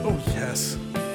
Oh yes.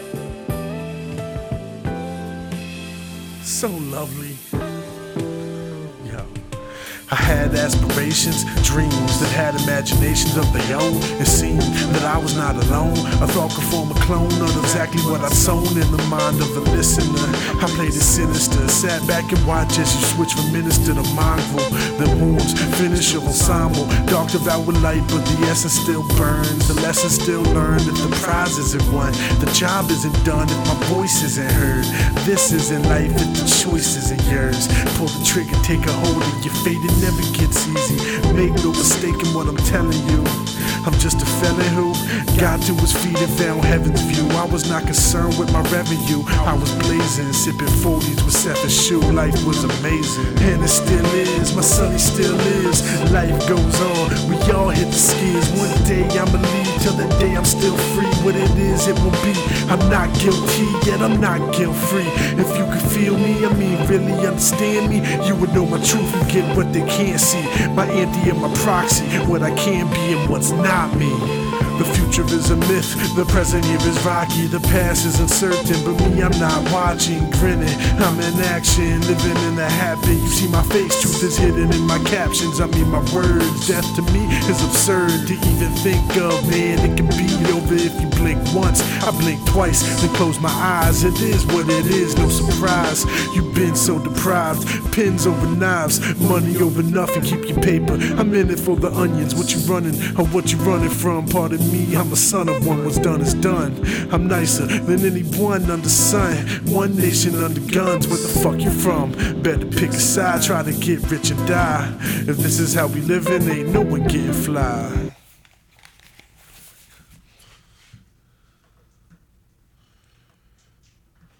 So lovely. Yeah. I had aspirations, dreams that had imaginations of their own. It seemed that I was not alone. A thought could form a clone of exactly what I'd sown in the mind of a listener. I played it sinister, sat back and watched as you switch from minister to mongrel. The wounds finish your ensemble, dark devoured with light, but the essence still burns. The lesson still learned if the prize isn't won. The job isn't done if my voice isn't heard. This isn't life if the choice isn't yours. Pull the trigger, take a hold of your fate. It never gets easy. Make no mistake in what I'm telling you. I'm just a felon who got to his feet and found heaven's view. I was not concerned with my revenue. I was blazing, sipping 40s with Seth and Shoe. Life was amazing, and it still is. My sonny still is. Life goes on. We all hit the skids. One day I'ma leave, till that day I'm still free. What it is, it will be. I'm not guilty, yet I'm not guilt-free. If you could feel me, I mean really understand me, you would know my truth and get what they can't see. My anti and my proxy, what I can be and what's not me. The future is a myth, the present here is rocky. The past is uncertain, but me, I'm not watching, grinning. I'm in action, living in the happen. You see my face, truth is hidden in my captions. I mean my words, death to me is absurd to even think of. Man, it can be over if you blink once. I blink twice, then close my eyes. It is what it is, no surprise. You've been so deprived, pins over knives, money over nothing, keep your paper. I'm in it for the onions, what you running or what you running from. Pardon me, I'm a son of one, what's done is done. I'm nicer than anyone under sun. One nation under guns, where the fuck you from? Better pick a side, try to get rich or die. If this is how we living, ain't no one getting fly.